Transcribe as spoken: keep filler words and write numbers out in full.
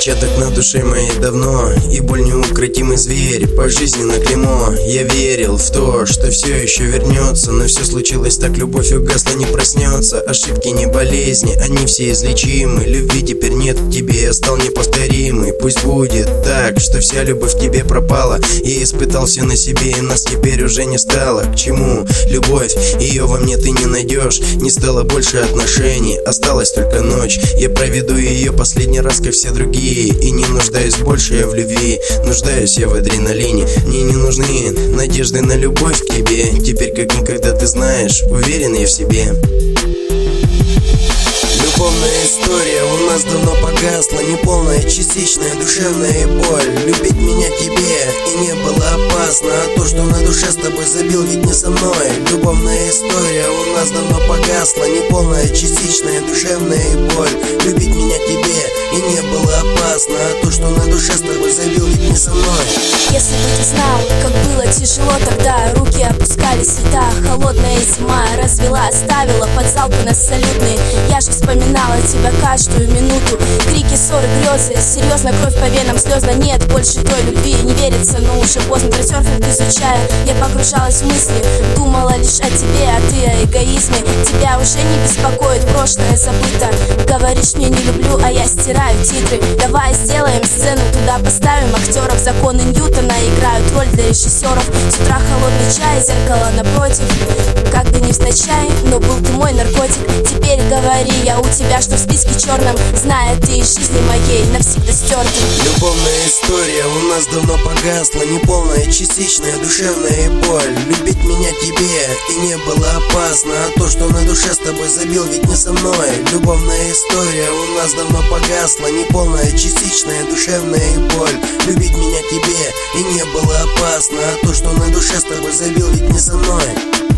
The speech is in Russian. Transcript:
Отпечаток на душе моей давно, и боль неукротимый зверь, пожизненно клеймо. Я верил в то, что все еще вернется, но все случилось так, любовь угасла, не проснется. Ошибки не болезни, они все излечимы. Любви теперь нет в тебе, я стал неповторимый. Пусть будет так, что вся любовь к тебе пропала. Я испытал все на себе, и нас теперь уже не стало. К чему любовь? Ее во мне ты не найдешь. Не стало больше отношений, осталась только ночь. Я проведу ее последний раз, как все другие. И не нуждаюсь больше я в любви, нуждаюсь я в адреналине. Мне не нужны надежды на любовь к тебе. Теперь как никогда ты знаешь, уверен я в себе. Любовная история у нас давно погасла, неполная, частичная, душевная боль. Любить меня тебе и не было опасно, а то, что на душе с тобой забил, ведь не со мной. Любовная история у нас давно погасла, неполная, частичная, душевная боль. Любить меня тебе и не было опасно, а то, что на душе с тобой забил, ведь не со мной. Если бы ты знал, как было тяжело тогда, руки опускались сюда, холодная зима развела, оставила под залпы нас салютные. Я же вспоминала тебя каждую минуту, крики, ссоры, грезы, серьезно, кровь по венам, слезно. Нет больше той любви, не верится, но уже поздно. Трансерфинг изучая, я погружалась в мысли, думала лишь о тебе, а ты о эгоизме. Тебя уже не беспокоит, прошлое забыто. Говоришь, мне не люблю, а я стираю титры. Давай сделаем сцену, туда поставим актеров. Законы Ньютона играют роль для режиссеров. С утра холодный чай, зеркало напротив. Как бы невзначай, но был ты мой наркотик. Теперь говори, я у тебя что в списке черном, зная ты из жизни моей навсегда стертый. Любовная история у нас давно погасла, неполная, частичная, душевная боль. Любить меня тебе и не было опасно, а то, что на душе с тобой забил, ведь не со мной. Любовная история у нас давно погасла, неполная, частичная, душевная боль. Любить меня тебе и не было опасно, а то, что на душе с тобой забил, ведь не со мной.